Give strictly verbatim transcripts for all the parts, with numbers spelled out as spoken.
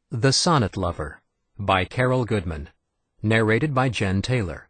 The Sonnet Lover by Carol Goodman. Narrated by Jen Taylor.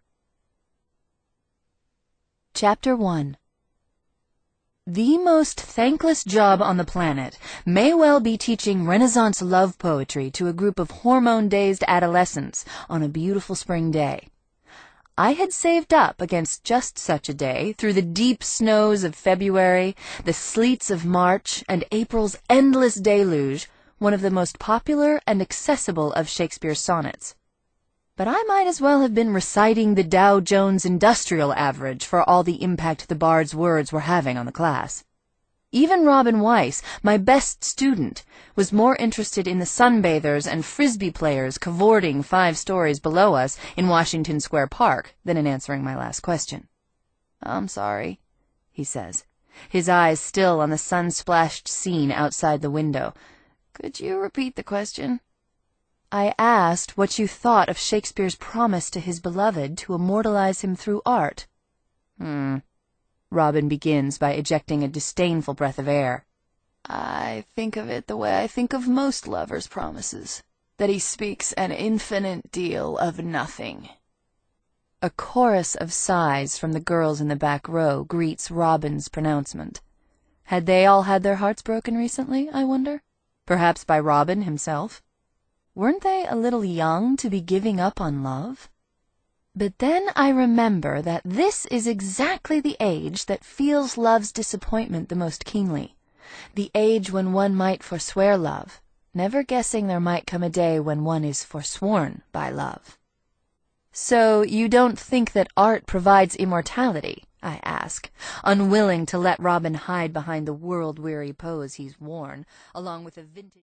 Chapter one. The most thankless job on the planet may well be teaching Renaissance love poetry to a group of hormone-dazed adolescents on a beautiful spring day. I had saved up against just such a day through the deep snows of February, the sleets of March, and April's endless deluge, one of the most popular and accessible of Shakespeare's sonnets. But I might as well have been reciting the Dow Jones Industrial Average for all the impact the bard's words were having on the class. Even Robin Weiss, my best student, was more interested in the sunbathers and frisbee players cavorting five stories below us in Washington Square Park than in answering my last question. "I'm sorry," he says, his eyes still on the sun-splashed scene outside the window. "Could you repeat the question?" "I asked what you thought of Shakespeare's promise to his beloved to immortalize him through art." Hmm. Robin begins by ejecting a disdainful breath of air. "I think of it the way I think of most lovers' promises, that he speaks an infinite deal of nothing." A chorus of sighs from the girls in the back row greets Robin's pronouncement. Had they all had their hearts broken recently, I wonder? Perhaps by Robin himself? Weren't they a little young to be giving up on love? But then I remember that this is exactly the age that feels love's disappointment the most keenly, the age when one might forswear love, never guessing there might come a day when one is forsworn by love. "So you don't think that art provides immortality?" I ask, unwilling to let Robin hide behind the world-weary pose he's worn, along with a vintage